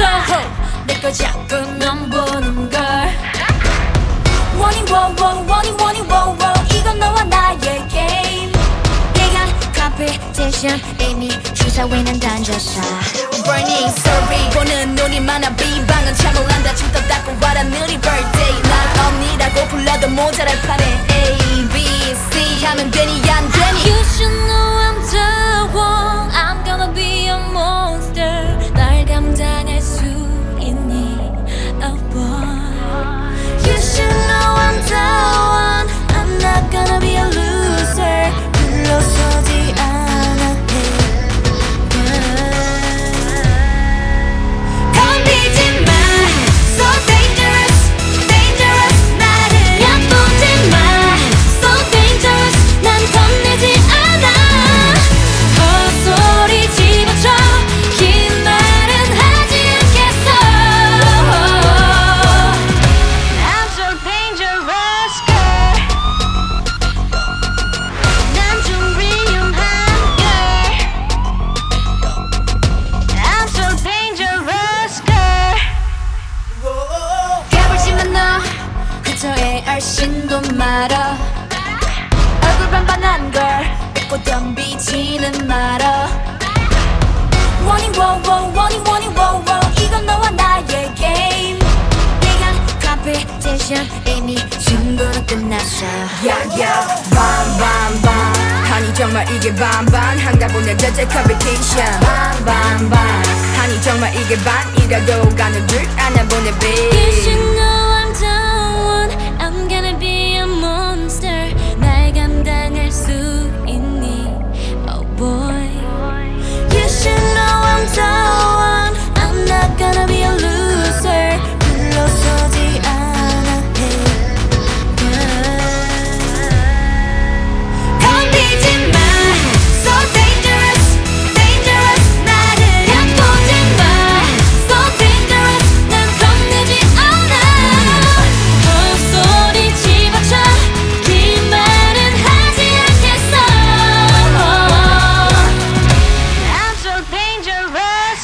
있어 내 걸 자꾸 넌 보는 걸 원인 이건 너와 나의 게임 내가 컴피티션 이미 주사위는 던졌어 Burning sorry 보는 눈이 많아 비방은 참을 안다 춤도 닦고 와라 느리 birthday 날 언니라고 불러도 모자랄 판에 A, B, C 하면 되니 안 되니 You should know I'm the one I'm gonna be a monster 날 감당할 수 있니 Oh boy You should know I'm the one I'm not gonna be a loser 물러서지 않아 건드리지 마 So dangerous dangerous 나를 얕보지 마 So dangerous 난 겁내지 않아 헛소리 집어쳐 긴 말은 하지 않겠어 I'm so dangerous girl 난 좀 위험한 girl I'm so dangerous girl 깨물지만 너 근처에 얼씬도 말아 얼굴 반반한 걸 뺏고 덤비지는 말아 원인 이건 너와 나의 게임 내가 컴피티션 이미 승부는 끝났어 야야 밤밤밤 아니 정말 이게 반반한가 보네 대체 컴피티션 밤밤밤 아니 정말 이게 반이라도 가는 줄 아나 보네 You babe should know I'm the one I'm gonna be a monster 날 감당할 수 있니 Oh boy You should know I'm the one I'm not gonna be a loser 물러서지 않아 건드리지 마 So dangerous dangerous 나를 얕보지 마 So dangerous 난 겁내지 않아 헛소리 집어쳐 긴 말은 하지 않겠어 I'm so dangerous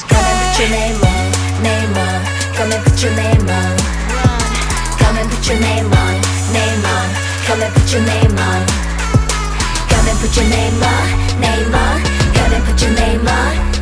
Come and put your name on Come and put your name on Name on Come and put your name on Come and put your name on Name on Come and put your name on